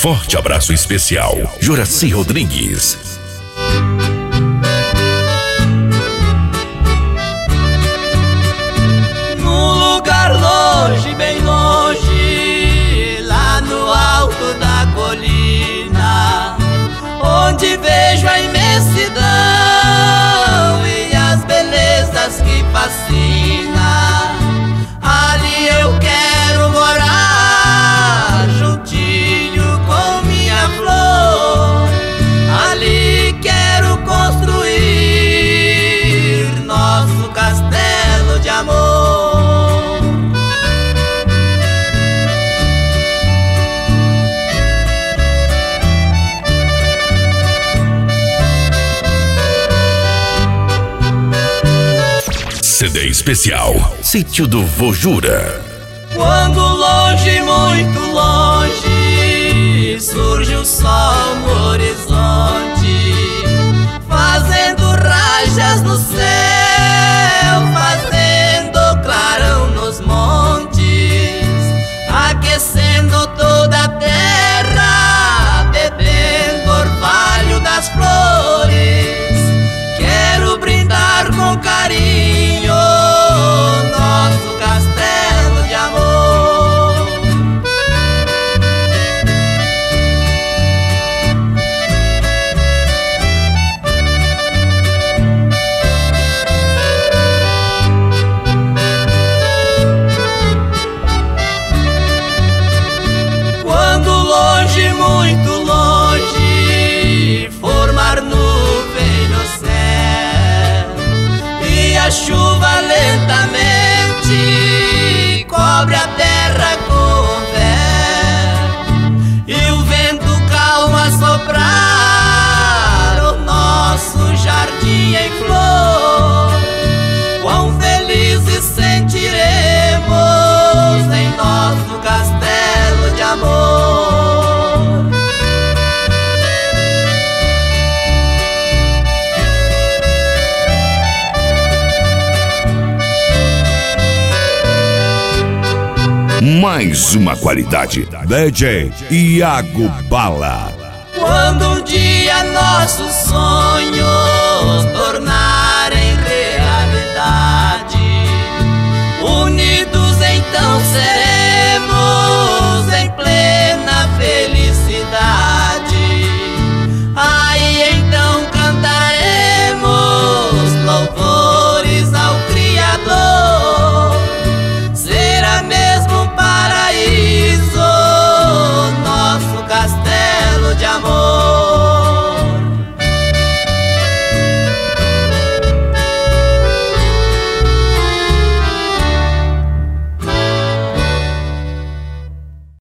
Forte abraço especial, Joraci Rodrigues. Num lugar longe, bem longe, lá no alto da colina, onde vejo a imensidão e as belezas que fascina, ali eu quero morar, juntinho com minha flor. Ali quero construir nosso castelo de amor. CD especial, Sítio do Vojura. Quando longe, muito longe, surge o sol no horizonte, fazendo rajas no céu, fazendo clarão nos montes, aquecendo toda a terra, bebendo orvalho das flores. Quero brindar com carinho nosso castelo de amor. Quando longe, muito longe, formar nuvem no céu e a chuva lentamente cobre a terra com véu, e o vento calmo a soprar o nosso jardim em flor. Quão felizes sentiremos em nosso castelo de amor. Mais uma qualidade, DJ Iago Bala. Quando um dia nossos sonhos tornarem